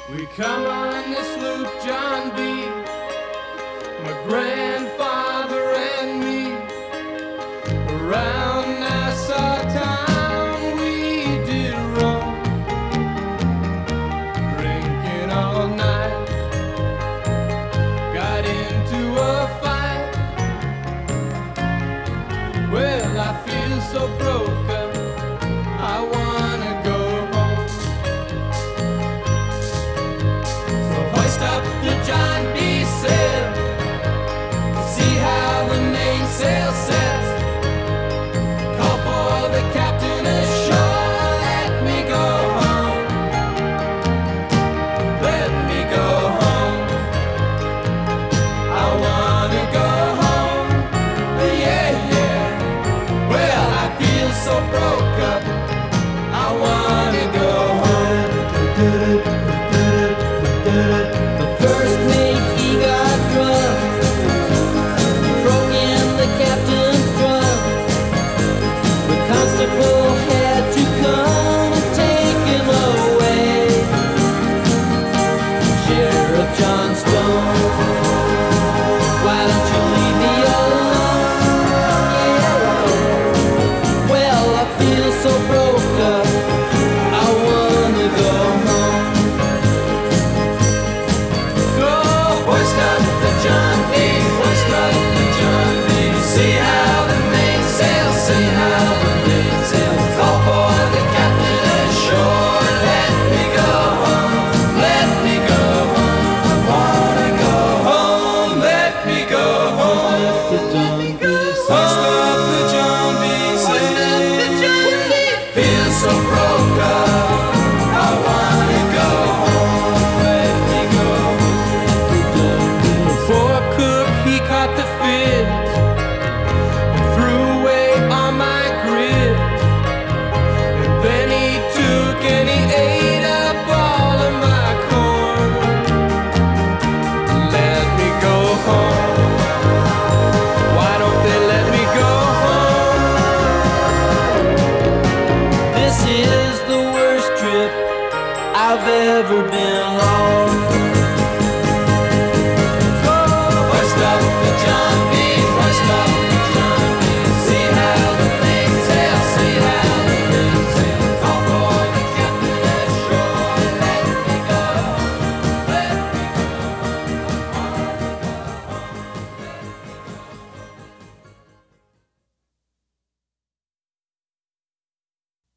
We come on this loop, John B., my grandfather and me. Around Nassau town we did roam, drinking all night. Got into a fight. Well, I feel so broke up, I wanna go home. So hoist up the John B. sail, see how the mainsail sets. Call for the captain ashore, let me go home. Let me go home. I wanna go home. Yeah, yeah. Well, I feel so broke up, I wanna go home. The first mate, he got drunk, broke in the captain's drum. The constable had to come and take him away. Sheriff John Stone, why don't you leave me alone? Yeah. Well, I feel so broke up, I wanna go home. So hoist up the John B., hoist up the John B. See how the mainsail, see how the mainsail. Call for the captain ashore, let me go home, let me go home. I wanna go home, let me go home. Hoist up the John B., hoist up the John B. Feel so broke up, I wanna go home, let me go home. Poor cook, he caught the fits and threw away all my grit. And then he took and he ate up all of my corn. Let me go home. Why don't they let me go home? This is the worst trip I've ever been